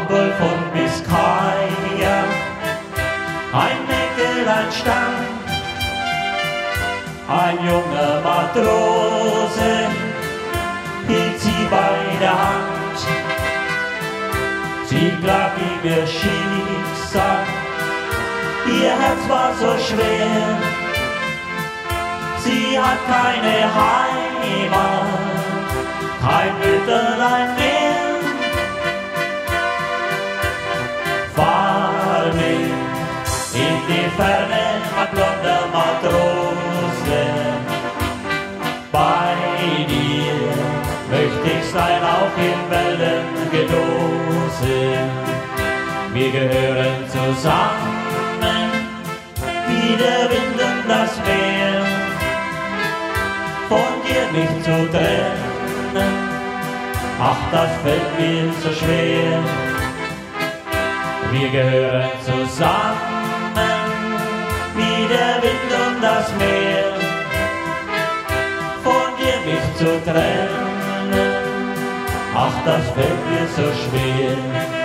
Gulf und Biskaya, ein Enkel, ein Stamm, ein junger Matrose hielt sie bei der Hand. Sie klagt ihm ihr Schicksal, ihr Herz war so schwer. Sie hat keine Heimat, kein Mütterlein mehr. Fahr mit in die Ferne, mein blonder Matrose. Bei dir möchte ich sein, auch in Wellen gelosen. Wir gehören zusammen, wie der Wind und das Meer. Von dir mich zu trennen, ach, das fällt mir so schwer. Wir gehören zusammen, wie der Wind und das Meer. Von dir mich zu trennen, ach, das fällt mir so schwer.